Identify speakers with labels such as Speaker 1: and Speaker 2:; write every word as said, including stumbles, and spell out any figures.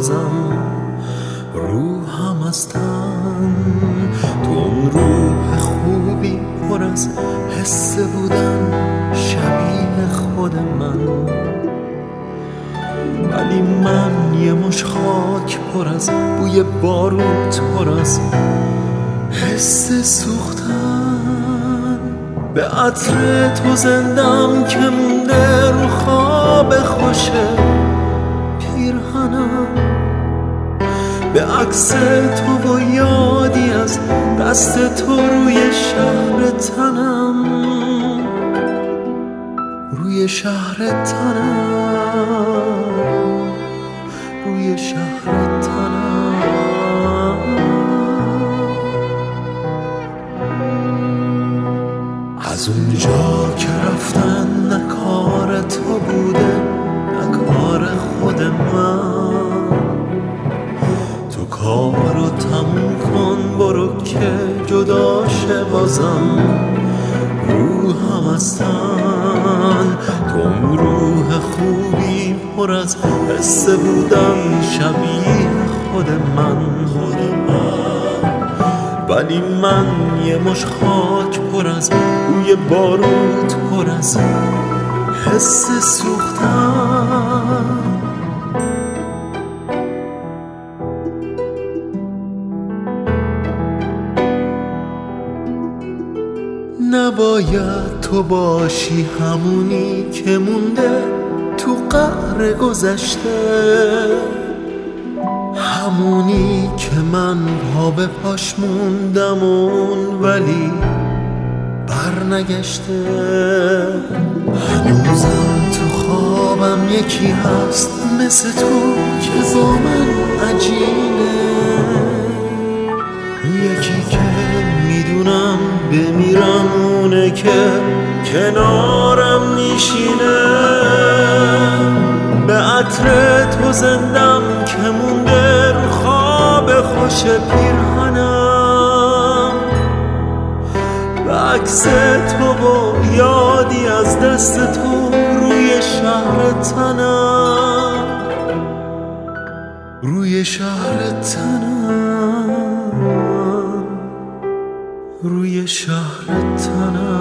Speaker 1: بازم روحم از تن. تو اون روح خوبی پر از حس بودن شبیه خود من، ولی من یه مش خاک پر از بوی باروت پر از حس سوختن. به عطر تو زندم که مونده رو خواب خوش پیرهنم، به عکس تو و یادی از دست تو روی شهر تنم، روی شهر تنم، روی شهر تنم. از اونجا که رفتن نه کار تو بوده نه کار خود من، تو کارو تموم کن برو که جدا شه بازم روحم از تن. تو اون روح خوبی پر از حس بودن شبیه خود من، ولی من یه مش خاک پر از بوی باروت پر از حس سوختن. نباید تو باشی همونی که مونده تو قعر گذشته، همونی که من پا به پاش موندمون ولی برنگشته. هنوزم تو خوابم یکی هست مثل تو که با من عجینه، یکی که میدونم بمیرم اونه که کنارم میشینه. به عطر تو زندم که مونده رو خواب خوش پیرهنم، به عکس تو و یادی از دست تو روی شهر تنم، روی شهر تنم، روی شهر تنم.